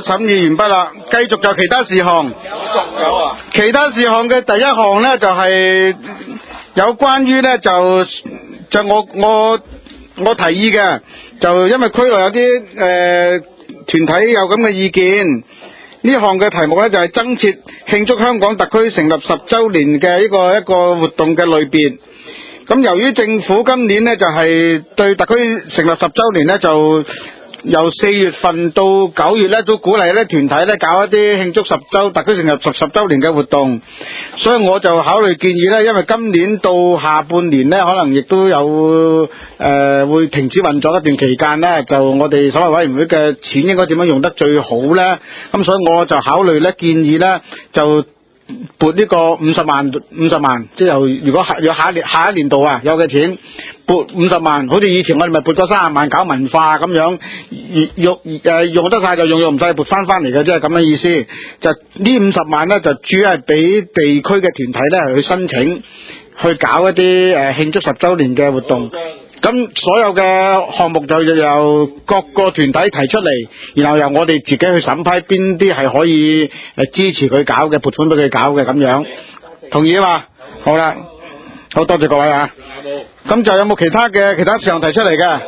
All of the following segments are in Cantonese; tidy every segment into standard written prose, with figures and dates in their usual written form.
審議完畢啦，繼續就其他事項。 有啊。 其他事項嘅第一項呢，就係有關於呢，就我提議嘅，就因為區內有啲團體有咁嘅意見，呢項嘅題目呢，就係增設慶祝香港特區成立10週年嘅一個活動嘅類別。咁由於政府今年呢，就係對特區成立10週年呢，就由4月份到9月咧，都鼓勵咧團體咧搞一啲慶祝特區成立10週年嘅活動，所以我就考慮建議咧，因為今年到下半年咧，可能亦都有會停止運作一段期間咧，就我哋所謂委員會嘅錢應該點樣用得最好咧？咁所以我就考慮咧建議咧就撥呢個50萬，即係如果下一年度啊有嘅錢撥50萬，好似以前我哋咪撥過30萬搞文化咁樣，用得晒就用唔晒撥翻嚟嘅，即係咁嘅意思。就呢50萬咧，就主要係俾地區嘅團體咧去申請，去搞一啲慶祝10週年嘅活動。咁所有嘅項目就由各個團體提出嚟，然後由我哋自己去審批邊啲係可以支持佢搞嘅，撥款俾佢搞嘅咁樣，同意啊嘛？好啦，好多謝各位啊！咁就有冇其他事項提出嚟嘅？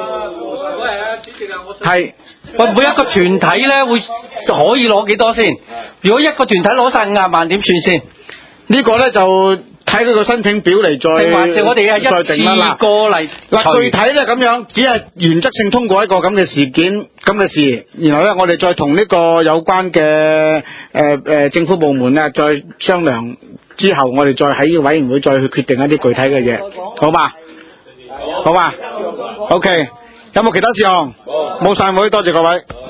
係， 喂，每一個團體咧會可以攞幾多先？如果一個團體攞晒50萬點算先？ 呢個咧就睇佢個申請表嚟再定還是我哋係一次過嚟？ 嗱，具體咧咁樣，只係原則性通過一個咁嘅事，然後咧我哋再同呢個有關嘅政府部門咧再商量之後，我哋再喺委員會再去決定一啲具體嘅嘢，好嘛？好嘛 ？OK， 有冇其他事項？冇散會，多謝各位。